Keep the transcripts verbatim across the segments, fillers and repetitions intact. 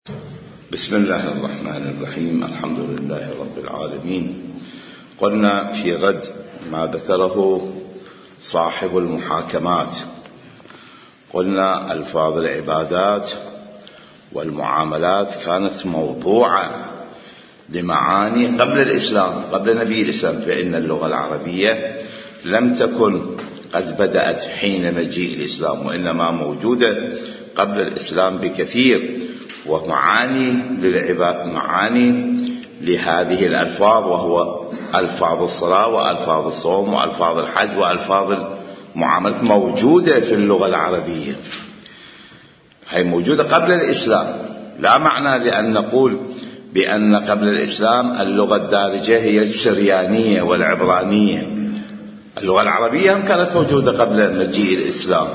بسم الله الرحمن الرحيم. الحمد لله رب العالمين. قلنا في رد ما ذكره صاحب المحاكمات، قلنا ألفاظ العبادات والمعاملات كانت موضوعة لمعاني قبل الإسلام، قبل نبي الإسلام، فإن اللغة العربية لم تكن قد بدأت حين مجيء الإسلام، وإنما موجودة قبل الإسلام بكثير، ومعاني للعباد، معاني لهذه الألفاظ، وهو ألفاظ الصلاة وألفاظ الصوم وألفاظ الحج وألفاظ المعاملات موجودة في اللغة العربية، هي موجودة قبل الإسلام. لا معنى لأن نقول بأن قبل الإسلام اللغة الدارجة هي السريانية والعبرانية. اللغة العربية هم كانت موجودة قبل مجيء الإسلام،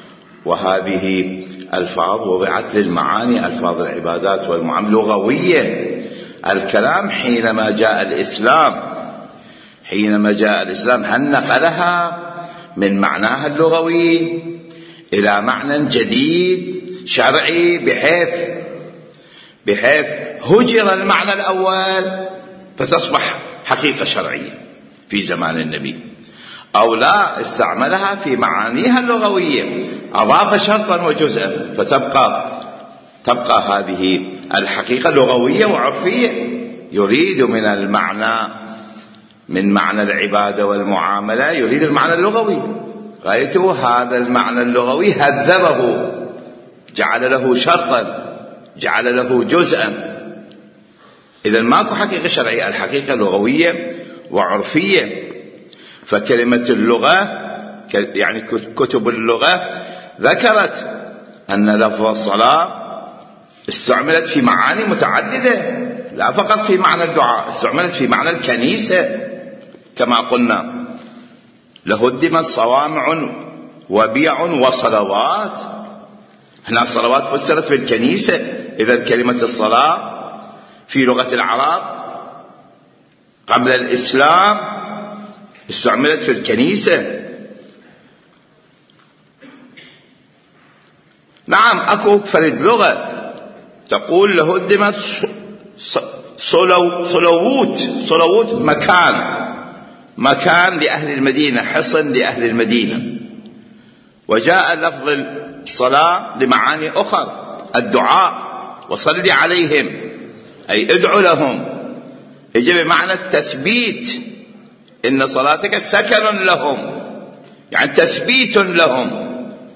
وهذه ألفاظ وضعت للمعاني، ألفاظ العبادات والمعاملات لغوية. الكلام حينما جاء الإسلام حينما جاء الإسلام هل نقلها من معناها اللغوي إلى معنى جديد شرعي، بحيث بحيث هجر المعنى الأول فتصبح حقيقة شرعية في زمان النبي، أو لا استعملها في معانيها اللغوية، أضاف شرطا وجزءا فتبقى تبقى هذه الحقيقة لغوية وعرفية. يريد من المعنى من معنى العبادة والمعاملة يريد المعنى اللغوي، غايته هذا المعنى اللغوي هذبه، جعل له شرطا، جعل له جزءا. إذن ماكو حقيقة شرعية، الحقيقة لغوية وعرفية. فكلمة اللغة يعني كتب اللغة ذكرت أن لفظ الصلاة استعملت في معاني متعددة، لا فقط في معنى الدعاء، استعملت في معنى الكنيسة كما قلنا: لهدمت صوامع وبيع وصلوات. هنا الصلوات فسرت في الكنيسة. إذا كلمة الصلاة في لغة العرب قبل الإسلام استعملت في الكنيسة. نعم أكو فرد لغة تقول لهدمت صلو صلووت صلووت مكان مكان لأهل المدينة، حصن لأهل المدينة. وجاء لفظ الصلاة لمعاني أخرى: الدعاء، وصل عليهم أي ادعو لهم، يجي بمعنى التثبيت، إن صلاتك سكن لهم، يعني تثبيت لهم.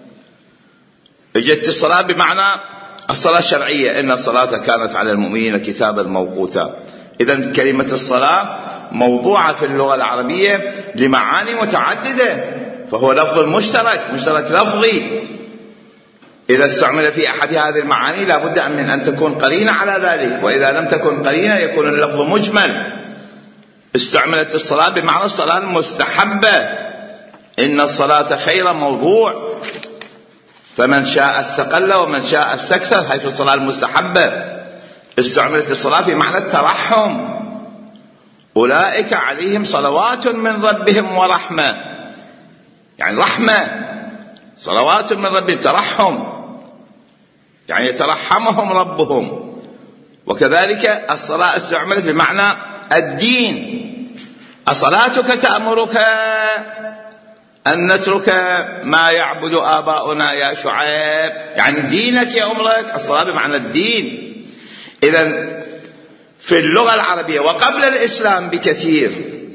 اجت الصلاة بمعنى الصلاة الشرعية: إن الصلاة كانت على المؤمنين كتابا موقوتا. إذن كلمة الصلاة موضوعة في اللغة العربية لمعاني متعددة، فهو لفظ مشترك مشترك لفظي. إذا استعمل في أحد هذه المعاني لا بد من أن تكون قرينة على ذلك، وإذا لم تكن قرينة يكون اللفظ مجمل. استعملت الصلاة بمعنى الصلاة المستحبة: إن الصلاة خير موضوع، فمن شاء استقل ومن شاء استكثر، حيث الصلاة المستحبة. استعملت الصلاة بمعنى الترحم: أولئك عليهم صلوات من ربهم ورحمة، يعني رحمة، صلوات من ربهم، ترحم، يعني يترحمهم ربهم. وكذلك الصلاة استعملت بمعنى الدين: أصلاتك تأمرك أن نترك ما يعبد آباؤنا يا شعيب، يعني دينك يأمرك. الصلاة بمعنى الدين. إذن في اللغة العربية وقبل الإسلام بكثير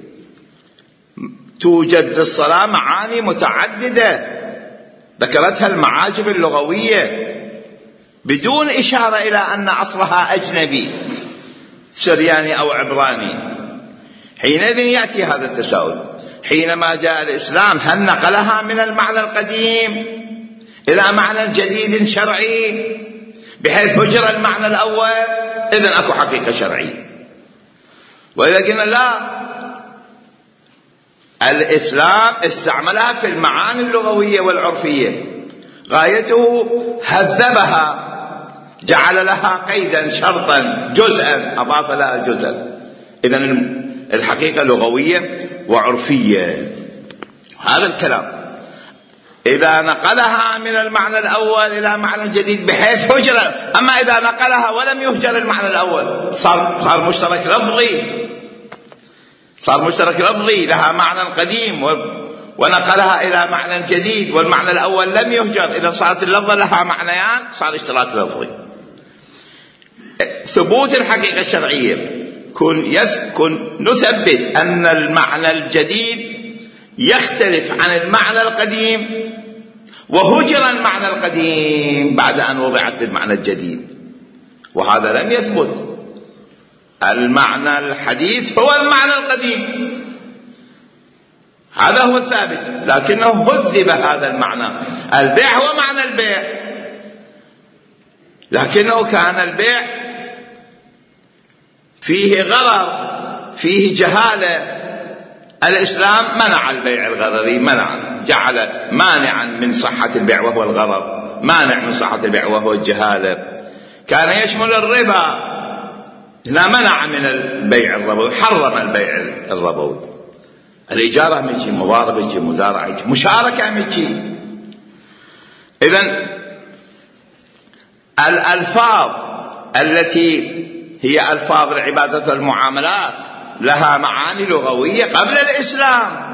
توجد للصلاة معاني متعددة ذكرتها المعاجم اللغوية بدون إشارة إلى أن أصلها أجنبي سرياني أو عبراني. حينئذ يأتي هذا التساؤل: حينما جاء الإسلام هل نقلها من المعنى القديم إلى معنى جديد شرعي بحيث هجر المعنى الأول؟ إذن أكو حقيقة شرعية. وإذا قلنا لا، الإسلام استعملها في المعاني اللغوية والعرفية، غايته هذبها، جعل لها قيدا شرطا جزءا، أضاف لها جزءا. إذن الحقيقة لغوية وعرفية. هذا الكلام إذا نقلها من المعنى الأول إلى معنى جديد بحيث هجر. أما إذا نقلها ولم يهجر المعنى الأول صار صار مشترك لفظي، صار مشترك لفظي لها معنى قديم ونقلها إلى معنى جديد والمعنى الأول لم يهجر. إذا صارت اللفظة لها معنيان صار اشتراك لفظي. ثبوت الحقيقة الشرعية كن يسكن نثبت أن المعنى الجديد يختلف عن المعنى القديم، وهجر المعنى القديم بعد أن وضعت المعنى الجديد، وهذا لم يثبت. المعنى الحديث هو المعنى القديم، هذا هو الثابت، لكنه هذب هذا المعنى. البيع هو معنى البيع، لكنه كان البيع فيه غرر، فيه جهالة. الإسلام منع البيع الغرري، منع، جعل مانعا من صحة البيع وهو الغرر، مانع من صحة البيع وهو الجهالة. كان يشمل الربا، لا منع من البيع الربوي، حرم البيع الربوي. الإجارة من شيء، مضاربة شيء، مزارعة شيء، مشاركة من شيء. إذن الألفاظ التي هي ألفاظ العبادة والمعاملات لها معاني لغوية قبل الإسلام،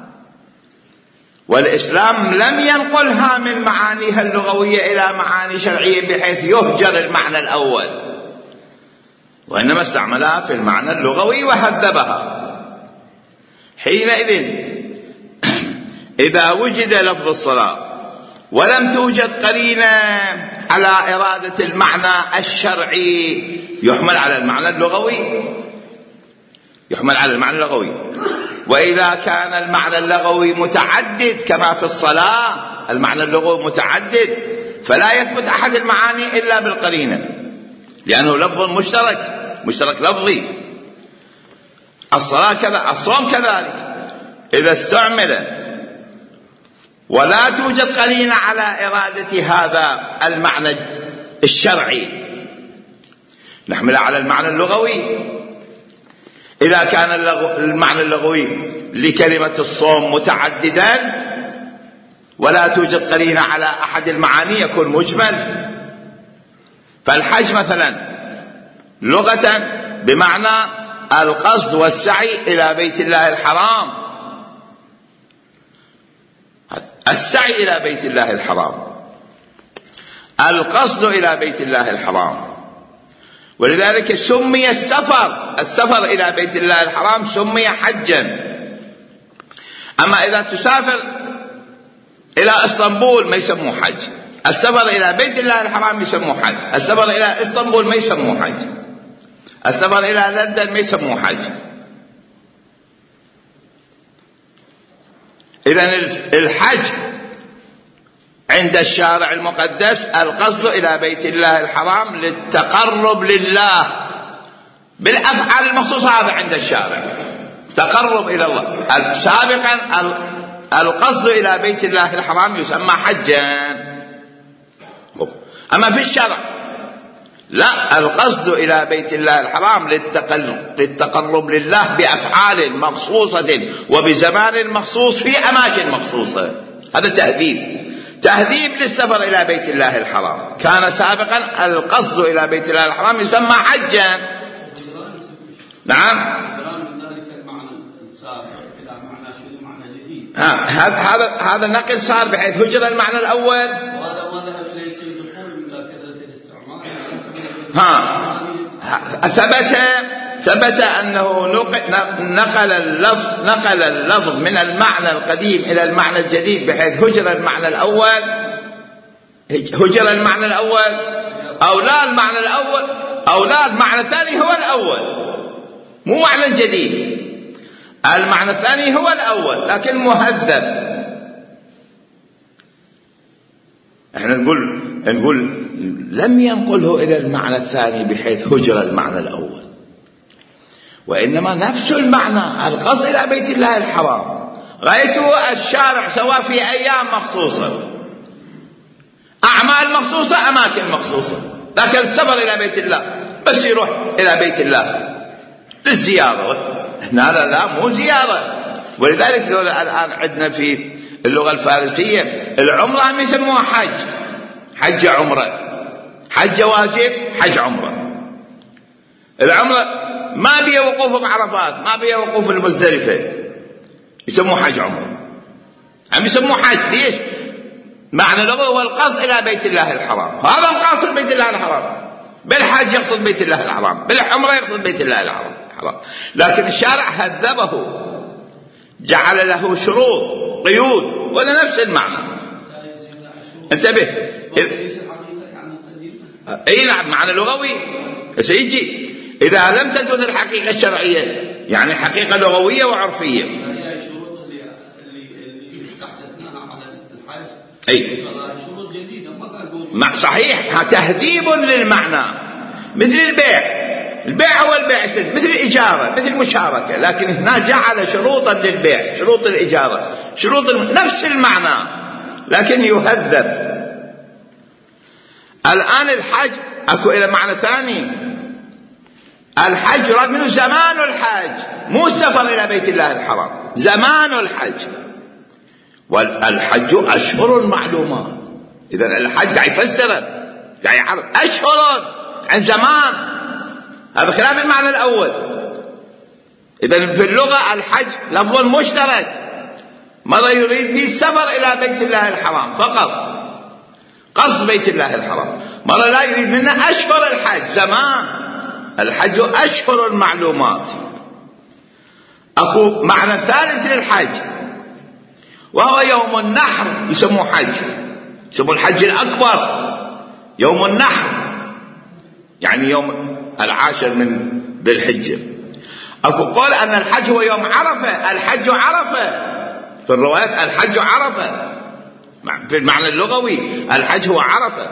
والإسلام لم ينقلها من معانيها اللغوية إلى معاني شرعية بحيث يهجر المعنى الأول، وإنما استعملها في المعنى اللغوي وهذبها. حينئذ إذا وجد لفظ الصلاة ولم توجد قرينة على إرادة المعنى الشرعي يحمل على المعنى اللغوي، يحمل على المعنى اللغوي. وإذا كان المعنى اللغوي متعدد كما في الصلاة، المعنى اللغوي متعدد، فلا يثبت أحد المعاني إلا بالقرينة، لأنه لفظ مشترك، مشترك لفظي. الصلاة كذا، الصوم كذلك. إذا استعمل ولا توجد قرينة على إرادة هذا المعنى الشرعي نحملها على المعنى اللغوي. إذا كان المعنى اللغوي لكلمة الصوم متعددا ولا توجد قرينة على أحد المعاني يكون مجمل. فالحج مثلا لغة بمعنى القصد والسعي إلى بيت الله الحرام، السعي إلى بيت الله الحرام، القصد إلى بيت الله الحرام. ولذلك سمي السفر، السفر إلى بيت الله الحرام سمي حجا. أما إذا تسافر إلى اسطنبول ما يسموه حج، السفر إلى بيت الله الحرام يسموه حج، السفر إلى اسطنبول ما يسموه حج، السفر إلى لندن ما يسموه حج. إذن الحج عند الشارع المقدس القصد إلى بيت الله الحرام للتقرب لله بالأفعال المخصوصة، هذا عند الشارع تقرب إلى الله. سابقا القصد إلى بيت الله الحرام يسمى حجا. أما في الشرع لا، القصد إلى بيت الله الحرام للتقرب لله بأفعال مخصوصة وبزمان مخصوص في أماكن مخصوصة. هذا تهذيب، تهذيب للسفر إلى بيت الله الحرام. كان سابقا القصد إلى بيت الله الحرام يسمى حجا. نعم، هذا هذا هذا نقل صار بحيث هجر المعنى الأول. ها ثبت ثبت أنه نقل اللفظ نقل اللفظ من المعنى القديم إلى المعنى الجديد بحيث هجر المعنى الأول، هجر المعنى الأول أو لا المعنى الأول أو لا المعنى الثاني هو الأول، مو معنى الجديد. المعنى الثاني هو الأول لكن مهذب. احنا نقول نقول لم ينقله إلى المعنى الثاني بحيث هجر المعنى الأول، وإنما نفس المعنى القصد إلى بيت الله الحرام. رأيته الشارع سواء في أيام مخصوصة، أعمال مخصوصة، أماكن مخصوصة، لكن السفر إلى بيت الله بس يروح إلى بيت الله للزيارة. هنا لا, لا مو زيارة. ولذلك الآن عندنا في اللغة الفارسية العمرة هم يسموها حج، حج عمرة، حج واجب، حج عمرة. العمرة ما بيها وقوف بعرفات، ما بيها وقوف المزدلفة، يسموه حج عمرة، هم يسموه حج. ليش؟ معنى لغوي هو القصد إلى بيت الله الحرام، هذا مقاصد بيت الله الحرام. بالحج يقصد بيت الله الحرام، بالعمرة يقصد بيت الله الحرام. لكن الشارع هذبه، جعل له شروط قيود، ولا نفس المعنى. انتبه. اي نعم، معنى لغوي سيجي إذا لم تثبت الحقيقة الشرعية، يعني حقيقة لغوية وعرفية. أي صحيح، تهذيب للمعنى، مثل البيع. البيع هو البيع مثل الإجارة، مثل المشاركة، لكن هنا جعل شروطا للبيع، شروط الإجارة، شروط الم... نفس المعنى لكن يهذب. الآن الحج أكو إلى معنى ثاني. الحج يراد منه زمان الحج، مو السفر إلى بيت الله الحرام، زمان الحج. والحج أشهر معلومات. إذن الحج قاعد يفسره، قاعد يعرف أشهر عن زمان. هذا كلام المعنى الأول. إذن في اللغة الحج لفظ مشترك، مرة يريد به السفر إلى بيت الله الحرام فقط، قصد بيت الله الحرام. مرة لا يريد منه أشهر الحج، زمان الحج أشهر معلومات. أكو معنى ثالث للحج وهو يوم النحر، يسموه حج، يسموه الحج الأكبر يوم النحر، يعني يوم العاشر من ذي الحجة. أكو قول أن الحج هو يوم عرفة، الحج عرفة في الروايات، الحج عرفة في المعنى اللغوي، الحج هو عرفة.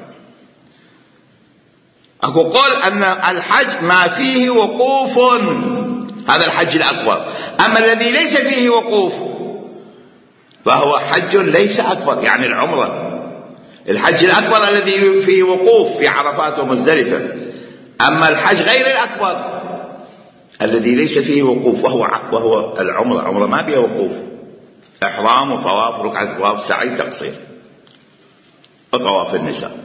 أكو قول أن الحج ما فيه وقوف، هذا الحج الأكبر. أما الذي ليس فيه وقوف فهو حج ليس أكبر، يعني العمرة. الحج الأكبر الذي فيه وقوف في عرفات ومزدلفة. أما الحج غير الأكبر الذي ليس فيه وقوف وهو وهو العمرة. عمرة ما بها وقوف، إحرام وطواف، ركعة طواف، سعي، تقصير، وطواف النساء.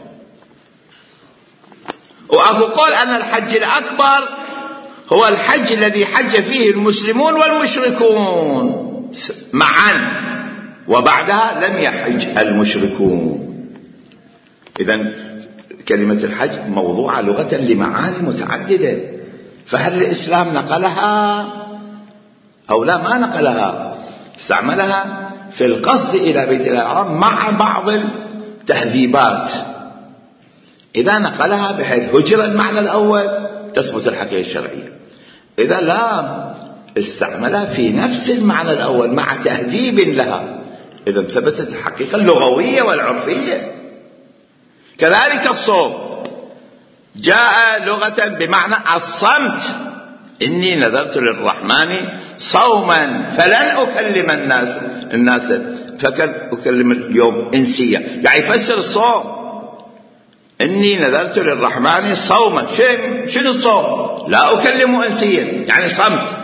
وأكو قول أن الحج الأكبر هو الحج الذي حج فيه المسلمون والمشركون معا، وبعدها لم يحج المشركون. إذن كلمة الحج موضوعة لغة لمعاني متعددة، فهل الإسلام نقلها أو لا؟ ما نقلها، استعملها في القصد إلى بيت الله الحرام مع بعض التهذيبات. إذا نقلها بحيث هجر المعنى الأول تثبت الحقيقة الشرعية، إذا لا استعملها في نفس المعنى الأول مع تهذيب لها، إذا ثبتت الحقيقة اللغوية والعرفية. كذلك الصوم جاء لغة بمعنى الصمت، إني نذرت للرحمن صوما فلن أكلم الناس الناس فكن أكلم اليوم إنسيا، يعني يفسر الصوم. إني نذرت للرحمن صوما، شنو الصوم؟ لا أكلم إنسيا، يعني صمت.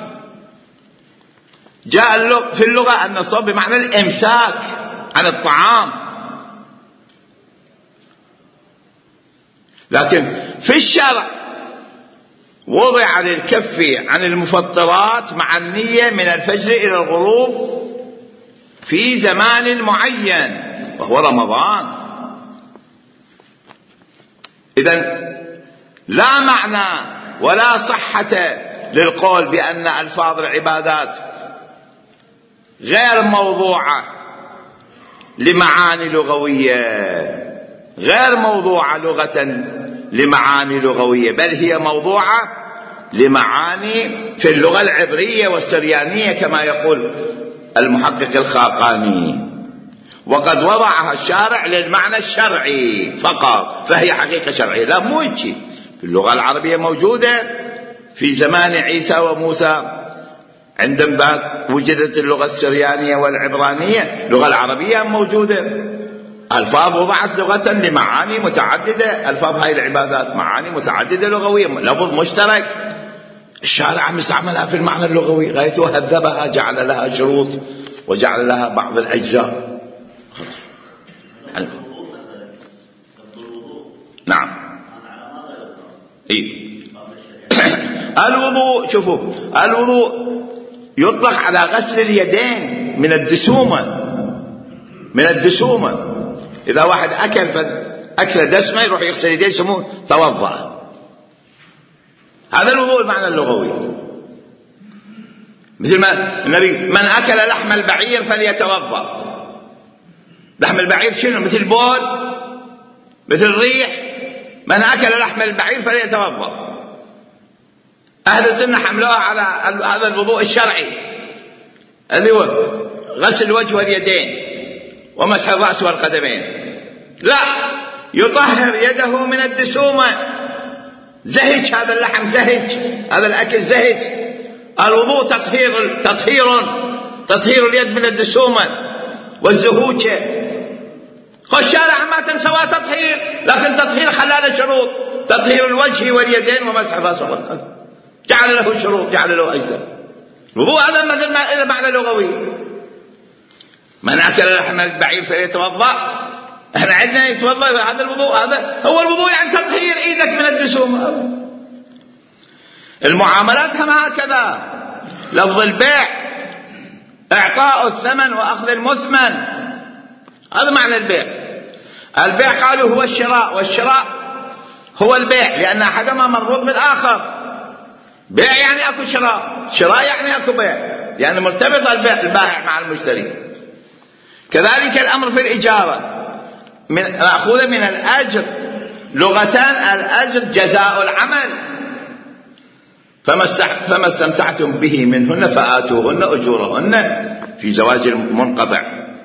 جاء في اللغة أن الصوم بمعنى الإمساك عن الطعام، لكن في الشرع وضع للكف عن المفطرات مع النية من الفجر إلى الغروب في زمان معين وهو رمضان. إذن لا معنى ولا صحة للقول بأن ألفاظ العبادات غير موضوعة لمعاني لغوية، غير موضوعة لغة لمعاني لغوية، بل هي موضوعة لمعاني في اللغة العبرية والسريانية كما يقول المحقق الخاقاني، وقد وضعها الشارع للمعنى الشرعي فقط، فهي حقيقة شرعية. لا، مو هيك. في اللغة العربية موجودة في زمان عيسى وموسى، عندما وجدت اللغة السريانية والعبرانية، اللغة العربية موجودة، ألفاظ وضعت لغة لمعاني متعددة. ألفاظ هاي العبادات معاني متعددة لغوية، لفظ مشترك، الشارع مستعملها في المعنى اللغوي، غايته هذبها، جعل لها شروط وجعل لها بعض الأجزاء. نعم. إيه؟ الوضوء، شوفوا، الوضوء يطلق على غسل اليدين من الدسومة، من الدسومة. إذا واحد أكل أكل دسمة يروح يغسل يديه يسموه توضأ. هذا الوضوء المعنى اللغوي. مثل ما النبي من أكل لحم البعير فليتوضأ. لحم البعير شنو؟ مثل بول، مثل الريح. من أكل لحم البعير فليتوضأ. أهل السنة حملوها على هذا الوضوء الشرعي اللي هو غسل الوجه واليدين ومسح الرأس والقدمين. لا، يطهر يده من الدسومة. زهج هذا اللحم، زهج هذا الأكل، زهج. الوضوء تطهير تطهير تطهير اليد من الدسومة والزهوجة. الشارع ما تنسوا تطهير، لكن تطهير خلال شروط: تطهير الوجه واليدين ومسح الرأس والقدمين. جعل له شروط، جعل له أجزاء. الوضوء هذا مثل ما إذا معنى لغوي. من أكل لحم البعير فليتوضأ. احنا عندنا يتوضأ. هذا الوضوء، هذا هو الوضوء، يعني تطهير ايدك من الدسوم. المعاملات هم هكذا. لفظ البيع اعطاء الثمن واخذ المثمن، هذا معنى البيع. البيع قالوا هو الشراء، والشراء هو البيع، لان احدهما مربوط بالاخر. بيع يعني اكو شراء، شراء يعني اكو بيع، يعني مرتبط البيع البائع مع المشتري. كذلك الامر في الاجاره، من مأخوذ من الأجر. لغتان: الأجر جزاء العمل. فما استمتعتم به منهن فآتوهن أجورهن في زواج المنقطع.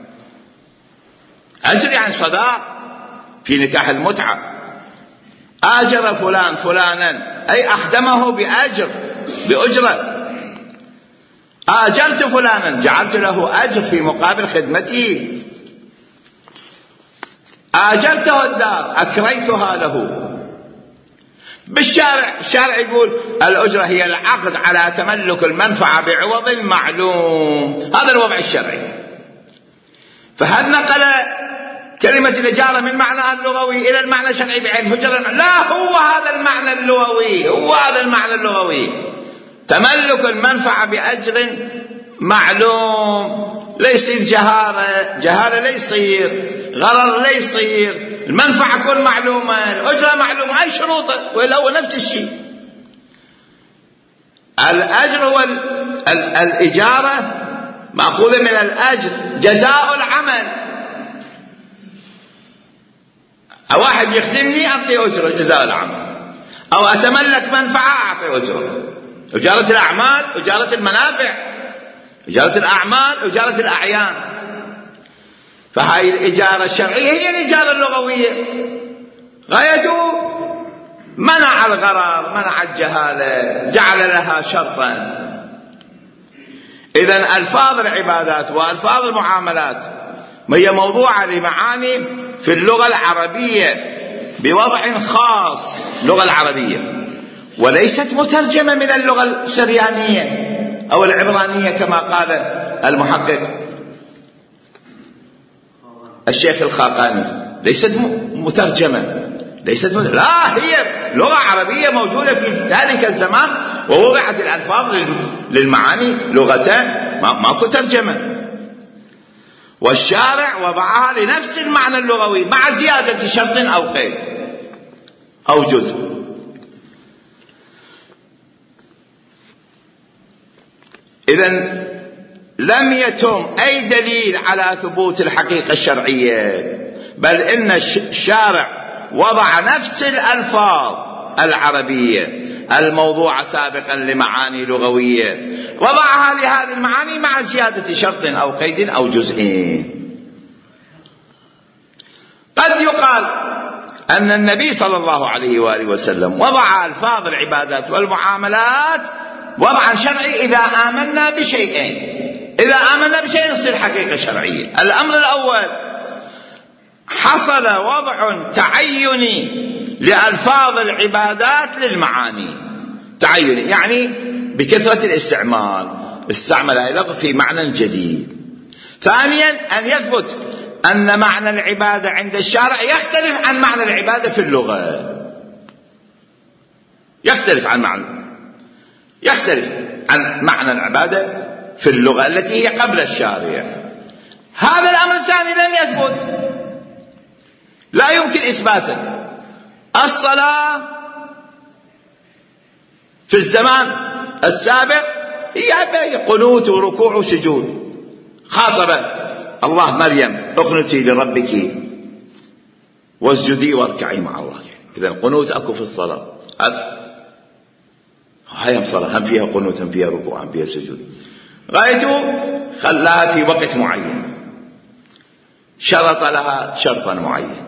أجر يعني صداق في نكاح المتعة. آجر فلان فلانا أي أخدمه بأجر، بأجرة. آجرت فلانا جعلت له أجر في مقابل خدمته. آجرته الدار أكريتها له. بالشارع، الشارع يقول الأجرة هي العقد على تملك المنفعة بعوض معلوم. هذا الوضع الشرعي. فهل نقل كلمة الإجارة من معناها اللغوي إلى المعنى الشرعي بعين هجرة؟ لا، هو هذا المعنى اللغوي، هو هذا المعنى اللغوي. تملك المنفعة بأجر معلوم. لا يصير جهالة، جهالة لا يصير، غرر لا يصير. المنفعة تكون معلومة، الأجرة معلومة، أي شروطه، ولا هو نفس الشيء. الأجر هو الإجارة مأخوذة من الأجر، جزاء العمل. واحد يخدمني أعطي أجرة جزاء العمل، أو أتملك منفعة أعطي أجرة. إجارة الأعمال، إجارة المنافع، إجارة الأعمال، إجارة الأعيان. فهاي الإجارة الشرعية هي الإجارة اللغوية. غايته منع الغرر، منع الجهالة، جعل لها شرطا. إذن ألفاظ العبادات وألفاظ المعاملات هي موضوعة لمعاني في اللغة العربية بوضع خاص، اللغة العربية، وليست مترجمة من اللغة السريانية أو العبرانية كما قال المحقق الشيخ الخاقاني. ليست مترجمة، ليست مترجمة. لا، هي لغة عربية موجودة في ذلك الزمان، ووضعت الألفاظ للمعاني لغتان، ماكو ترجمة. والشارع وضعها لنفس المعنى اللغوي مع زيادة شرط أو قيد أو جزء. إذن لم يتم أي دليل على ثبوت الحقيقة الشرعية، بل إن الشارع وضع نفس الألفاظ العربية الموضوعة سابقا لمعاني لغوية، وضعها لهذه المعاني مع زيادة شرط أو قيد أو جزئين. قد يقال أن النبي صلى الله عليه وآله وسلم وضع ألفاظ العبادات والمعاملات وضعا شرعي إذا آمنا بشيئين. إذا آمنا بشيء يصير حقيقة شرعية. الأمر الأول: حصل وضع تعيني لألفاظ العبادات للمعاني. تعيني يعني بكثرة الاستعمال، استعمل هذا اللفظ في معنى جديد. ثانيا أن يثبت أن معنى العبادة عند الشارع يختلف عن معنى العبادة في اللغة، يختلف عن معنى يختلف عن معنى العبادة في اللغة التي هي قبل الشارع. هذا الأمر الثاني لم يثبت، لا يمكن إثباته. الصلاة في الزمان السابق هي قنوت وركوع وسجود. خاطب الله مريم اقنتي لربك واسجدي واركعي مع الله. إذا القنوت أكو في الصلاة، هي صلاة هم فيها قنوت هم فيها ركوع هم فيها سجود. غايته خلاها في وقت معين، شرط لها شرطا معين،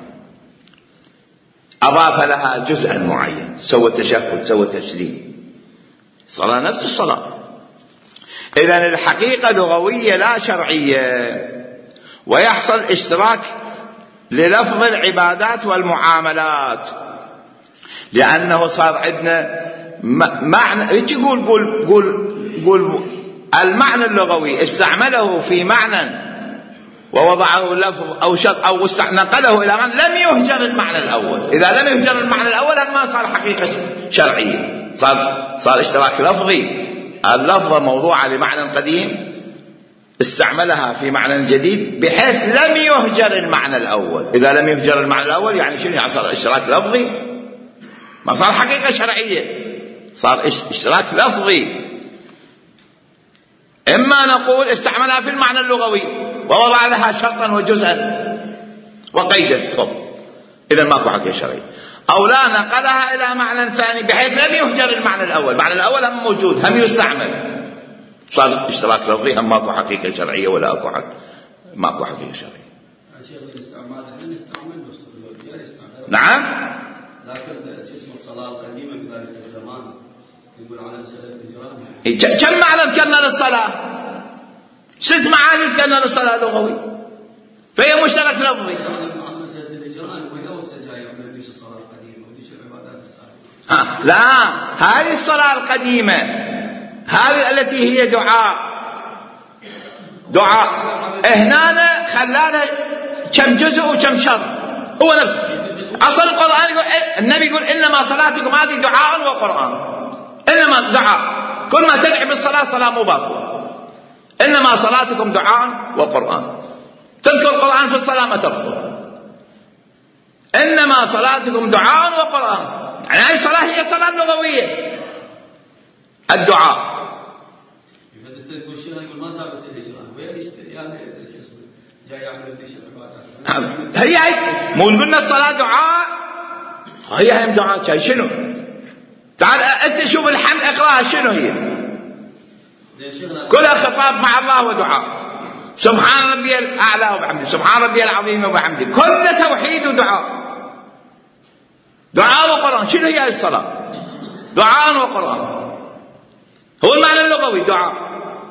أضاف لها جزءا معين، سوى تشهد سوى تسليم. الصلاة نفس الصلاة. إذن الحقيقة لغوية لا شرعية، ويحصل اشتراك للفظ العبادات والمعاملات، لأنه صار عندنا معنى. تقول قول قول قول المعنى اللغوي استعمله في معنى ووضعه لفظ أو شرط أو نقله إلى معنى لم يهجر المعنى الأول. إذا لم يهجر المعنى الأول ما صار حقيقة شرعية، صار صار اشتراك لفظي. اللفظة موضوعة لمعنى قديم استعملها في معنى جديد بحيث لم يهجر المعنى الأول. إذا لم يهجر المعنى الأول يعني شنو؟ يعني صار اشتراك لفظي، ما صار حقيقة شرعية، صار اشتراك لفظي. إما نقول استعملها في المعنى اللغوي ووضع لها شرطا وجزءا وقيدا، طب إذا ماكو حقيقة شرعية. أو لا نقلها إلى معنى ثاني بحيث لم يهجر المعنى الأول، المعنى الأول هم موجود هم يستعمل، صار اشتراك لفظي، هم ماكو حقيقة شرعية ولا أكو حق ماكو حقيقة شرعية. نعم. لكن اسم الصلاة القديمة بذلك الزمان يقول على مسألة الإجرام. كم معنى ذكرنا للصلاة؟ ست معاني ذكرنا للصلاة لغوي، فهي مشترك لفظي. يعني على مسألة الإجرام وهي والسجايا يعمل فيش الصلاة القديمة وديش العبادات السابقة. ها لا، هذه الصلاة القديمة هذه التي هي دعاء دعاء هنا خلانا كم جزء وكم شرط. هو نفسه أصل القرآن يقول، النبي يقول إنما صلاتكم هذه دعاء وقرآن. إنما دعاء، كل ما تدعي بالصلاة صلاة مباركة. إنما صلاتكم دعاء وقرآن. تذكر القرآن في الصلاة ما تذكر. إنما صلاتكم دعاء وقرآن، يعني هذه الصلاة هي صلاة لغوية، الدعاء. هي مو قلنا الصلاة دعاء، هي هم دعاء. شاي شنو؟ تعال أنت شوف الحمد اقراها شنو هي؟ كلها خطاب مع الله ودعاء. سبحان ربي الأعلى وبحمده، سبحان ربي العظيم وبحمده، كل توحيد ودعاء. دعاء وقرآن. شنو هي الصلاة؟ دعاء وقرآن، هو المعنى اللغوي دعاء.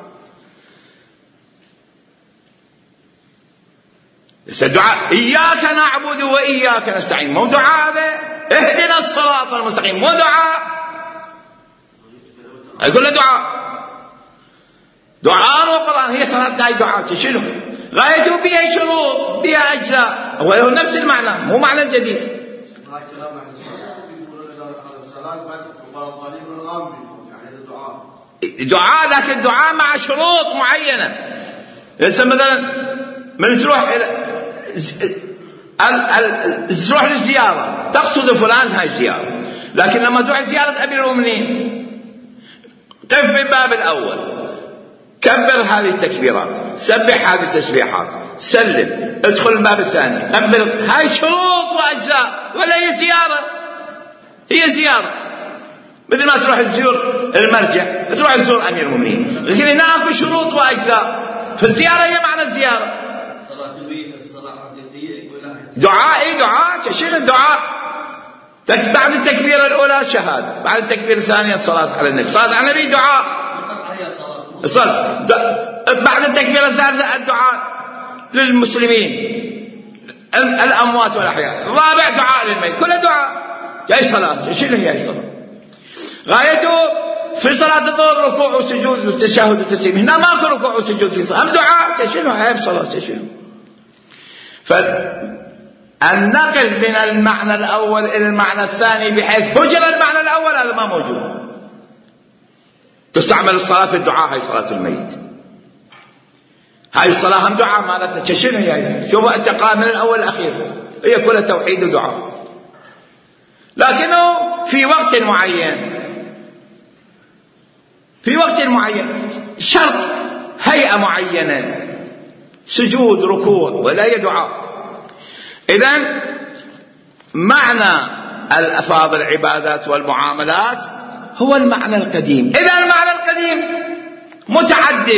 الدعاء إياك نعبد وإياك نستعين، مو دعاء هذا. اهدنا الصراط المستقيم، مو دعاء، يقول له دعاء. دعاء وقرآن، هي صلاة داي دعاء. شنو غايته؟ بها شروط بها أجزاء، هو نفس المعنى مو معنى جديد. دعاء، لكن دعاء مع شروط معينة. لسه مثلا من تروح إلى تروح للزيارة تقصد فلان هاي الزيارة، لكن لما تروح زيارة أمير المؤمنين قف بالباب الأول، كبر هذه التكبيرات، سبح هذه التسبيحات، سلم، ادخل الباب الثاني، قبل. هاي شروط وأجزاء، ولا هي زيارة؟ هي زيارة مثل ما تروح تزور المرجع، تروح تزور أمير المؤمنين، لكن هنا أكو شروط وأجزاء. فالزيارة هي معنى الزيارة. صلاة البيت الصلاة حقيقية ولا دعاء؟ إيه دعاء. شنو الدعاء؟ بعد التكبيرة الأولى شهادة، بعد التكبيرة الثانية الصلاة على النبي، صلاة على النبي دعاء. صلاة بعد التكبيرة الثالثة الدعاء للمسلمين الأموات والأحياء، الرابع دعاء للميت، كله دعاء. جاي صلاة. شنو هي الصلاة؟ غايته في صلاة الظهر ركوع وسجود وتشهد وتسليم، هنا ماكو ركوع وسجود في صلاة، هم دعاء شنو هاي بصلاة شنو. فالنقل من المعنى الأول إلى المعنى الثاني بحيث هجر المعنى الأول هذا ما موجود. تستعمل الصلاة في الدعاء، هاي صلاة الميت، هاي الصلاة هم دعاء مالتها شنو هي؟ شوفوا أنت قال من الأول الأخير هي كلها توحيد ودعاء، لكنه في وقت معين، في وقت معين شرط هيئة معينة، سجود ركوع ولا دعاء. إذن معنى الألفاظ العبادات والمعاملات هو المعنى القديم. إذن المعنى القديم متعدد،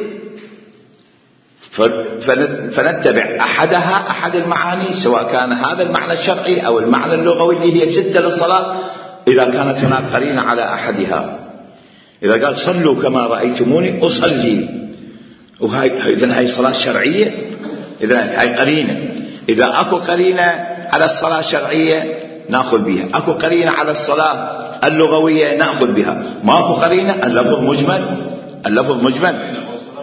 فنتبع أحدها أحد المعاني، سواء كان هذا المعنى الشرعي أو المعنى اللغوي اللي هي ستة للصلاة، إذا كانت هناك قرينة على أحدها. إذا قال صلوا كما رأيتموني أصلي، وهي إذن هاي صلاة شرعية، إذن هاي قرينة. إذا أكو قرينة على الصلاة الشرعية نأخذ بها، أكو قرينة على الصلاة اللغوية نأخذ بها، ما أكو قرينة اللفظ مجمل، اللفظ مجمل.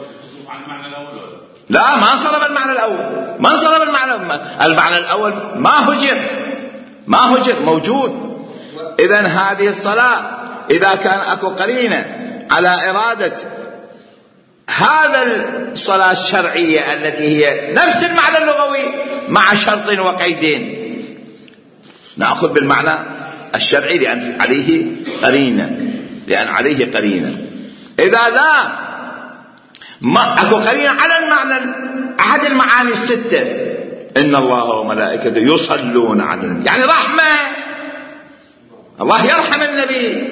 لا ما انصرف المعنى الأول، ما انصرف المعنى الأول، المعنى الأول ما هجر، ما هجر موجود. إذن هذه الصلاة إذا كان أكو قرينة على إرادة هذا الصلاة الشرعية التي هي نفس المعنى اللغوي مع شرط وقيدين، نأخذ بالمعنى الشرعي لأن عليه قرينة، لأن عليه قرينة. إذا لا ما أكو قرينة على المعنى أحد المعاني الستة، إن الله وملائكته يصلون على النبي، يعني رحمة، الله يرحم النبي.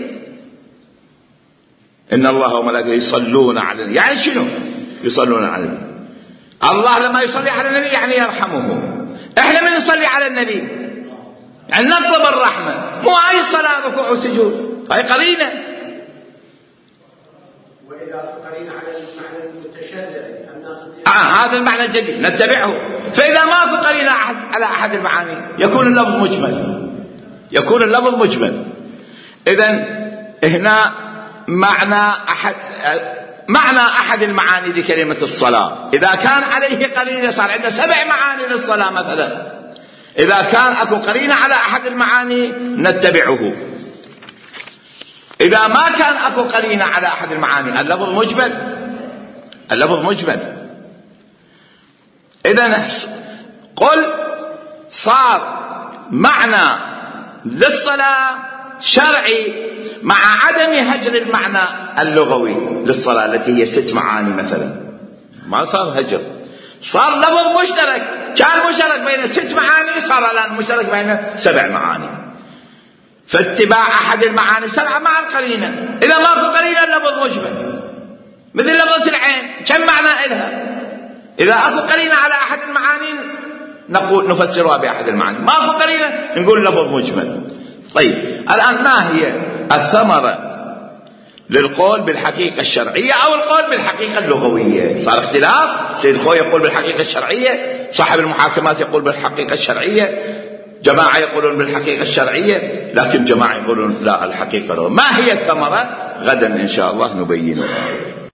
إن الله وملائكته يصلون على النبي، يعني شنو يصلون على النبي؟ الله لما يصلي على النبي يعني يرحمه. إحنا من نصلي على النبي يعني نطلب الرحمة، مو أي صلاة ركوع وسجود، هاي قرينة. وإذا قرينة على المعنى المتشرع آه هذا المعنى الجديد نتبعه. فإذا ما في قرينة على أحد المعاني يكون اللفظ مجمل، يكون اللفظ مجمل. إذن هنا معنى أحد معنى أحد المعاني لكلمة الصلاة إذا كان عليه قرينة صار عندنا سبع معاني للصلاة مثلا، إذا كان أكو قرينة على أحد المعاني نتبعه. إذا ما كان أكو قرينة على أحد المعاني اللفظ مجمل، اللفظ مجمل. إذن قل صار معنى للصلاة شرعي مع عدم هجر المعنى اللغوي للصلاة التي هي ست معاني مثلا، ما صار هجر، صار لفظ مشترك. كان مشترك بين ست معاني صار الآن مشترك بين سبع معاني، فاتباع أحد المعاني سبعة مع القرينة. إذا ما في قرينة اللفظ مجمل، مثل لفظة العين كم معنى إلها؟ إذا أكو قرينة على أحد المعاني نقول نفسرها بأحد المعاني، ما أكو قرينة نقول لفظ مجمل. طيب الآن ما هي الثمرة للقول بالحقيقة الشرعية أو القول بالحقيقة اللغوية؟ صار اختلاف، سيد خوي يقول بالحقيقة الشرعية، صاحب المحاكمات يقول بالحقيقة الشرعية، جماعة يقولون بالحقيقة الشرعية، لكن جماعة يقولون لا الحقيقة اللغوية. ما هي الثمرة؟ غدا إن شاء الله نبينها.